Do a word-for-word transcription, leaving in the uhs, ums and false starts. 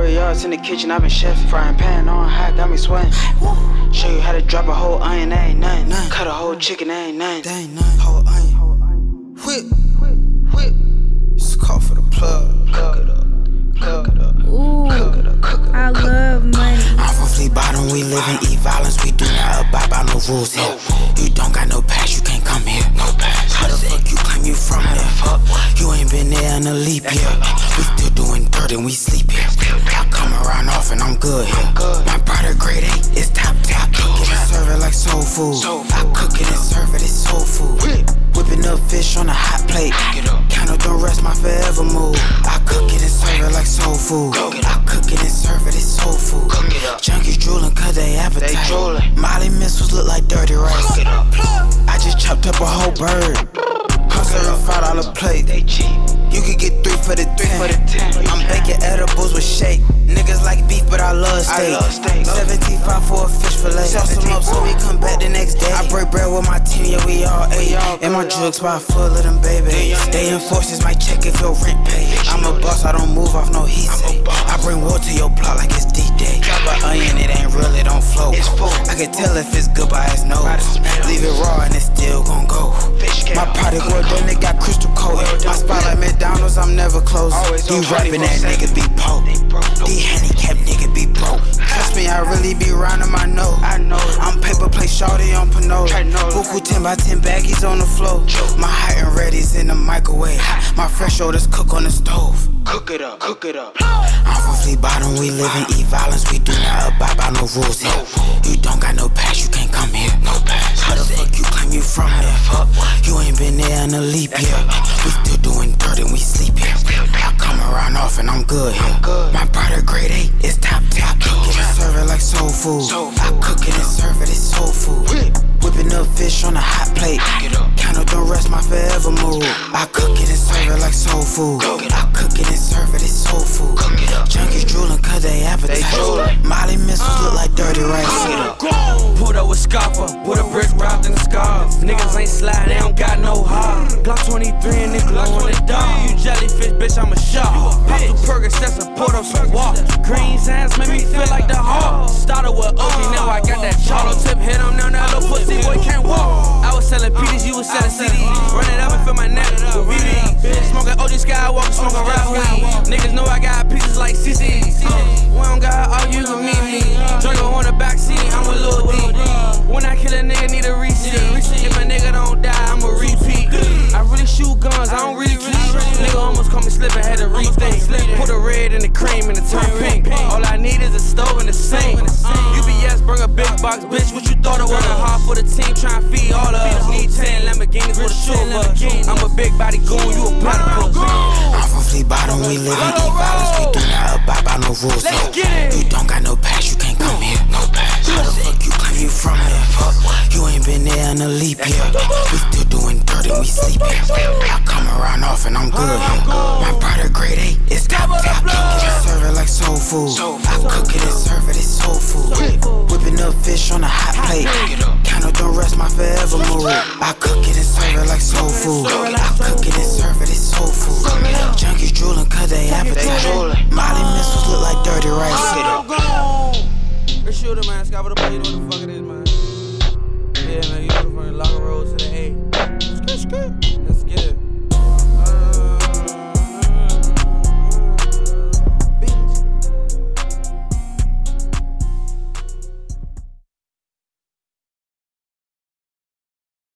yards in the kitchen, I've been chefing. Frying pan on high, got me sweating. Show you how to drop a whole onion, that ain't nothing. None. Cut a whole chicken, that ain't nothing. That ain't nothing. Whole onion. Whip, whip. It's a call for the plug. Cook it up, cook it up. Ooh, cook it up, cook it up. I love money. I'm from Flea Bottom, we live and eat violence. We do not abide by no rules here. You don't got no pass, you can't come here. No pass. How the fuck you claim you from there? You ain't been there in a leap year. We still doing dirt and we sleep here. I come around off and I'm good here. My product grade eight, it's top top. I cook it and serve it like soul food. I cook it and serve it, it's soul food. Whipping up fish on a hot plate. Counter don't rest my forever mood. I cook it and serve it like soul food. I cook it and serve it, it's soul food. Junkies drooling cause they appetite. Molly missiles look like dirty rice. I just chopped up a whole bird. I'm serving five dollar plate. You could get three for the ten. I'm baking edibles with shake. Niggas like beef, but I love steak. seventy-five for a fish fillet. Sauce them up so we come back the next day. I break bread with my team, yeah, we all ate. And my drug spot full of them baby. They enforcers might check if your rent paid. I'm a boss, I don't move off no heat say. I bring war to your plot like it's D-Day. Drop an onion, it ain't real, it don't flow. I can tell if it's good by its nose. Leave it raw and it's still gon' go. My product well done, it got crystal coat. My spot like McDonald's, I'm never close. These rapping that nigga be poor. These handicapped nigga be broke. Trust me, I really be rounding my nose. I'm paper plate shorty on Pinot. Buku ten by ten baggies on the floor. My hot and ready's in the microwave. My fresh orders cook on the stove. Cook it up, cook it up. I'm from Flea Bottom, we live and eat violence. We do not abide by no rules here. You don't got no pass, you can't come here. No pass. How the fuck you claim you from there? You ain't been there in a leap year. We still doing dirt and we sleep here. I come around off and I'm good here. My product grade eight, it's top top. I cook it and serve it like soul food. I cook it and serve it, it's soul food. Whipping up fish on a hot plate. Counter don't rest my forever mood. I cook it and serve it like soul food. I cook it and serve it, it's soul food. Junkies drooling cause they appetite. Molly missiles look like dirty rice. Pulled up with scoffer, with a brick wrapped in the scarf. Niggas ain't slide, they don't got no heart. Glock twenty-three and they glow on the dog. You jellyfish, bitch, I'm a shark. Pop two Percocets and poured up some water. Green sands make me feel like the Hawk. Started with O G, now I got that Charlo tip. Hit him now, that little pussy boy can't walk. I was selling P Ds, you was selling C Ds. Run it up and fill my neck with V Ds. Smoking O G Skywalker, smoking rap weed. Niggas know I got pieces like C Cs. We don't got all you can meet me. Draco on the backseat, I'm with Lil D. When I kill a nigga, need a receipt. If a nigga don't die, I'ma repeat. I really shoot guns, I don't really keep. Nigga almost caught me slipping, had to rethink. Put a red in the cream and it turn pink. All I need is a stove and a sink. U B S bring a big box, bitch. What you thought it was? Working hard for the team, trying to feed all of us. Need ten Lamborghinis with a chauffeur. I'm a big body goon, you a platypus. I'm from Flea Bottom, we live and eat violence. We do not abide by no rules here. You don't got no pass, you can't come here. No pass. How the fuck you claim you from there? You ain't been there in a leap year. We still doing dirt and we sleep here. I come around off and I'm good here. My product grade eight, it's top top. I cook it and serve it like soul food. I cook it and serve it, it's soul food. Whipping up fish on a hot plate. Counter don't rest my forever mood. I cook it and serve it like soul food. I cook it and serve it, it's soul food. Junkies drooling cause they appetite.